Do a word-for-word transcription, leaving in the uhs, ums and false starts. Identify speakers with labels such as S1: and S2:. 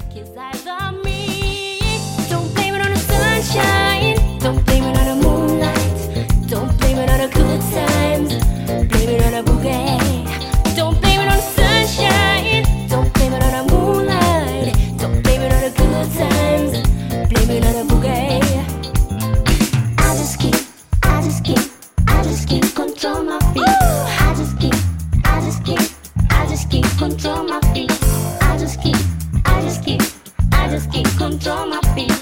S1: his eyes on me. Don't blame it on the sunshine, don't blame it on the moonlight, don't blame it on the good times, blame it on the boogie. Don't blame it on the sunshine, don't blame it on the moonlight, don't blame it on the good times, blame it on the boogie. I just keep, I just keep, I just keep control my feet. I just keep, I just keep, I just keep control my feet. I just keep, I just keep, I just keep control my feet.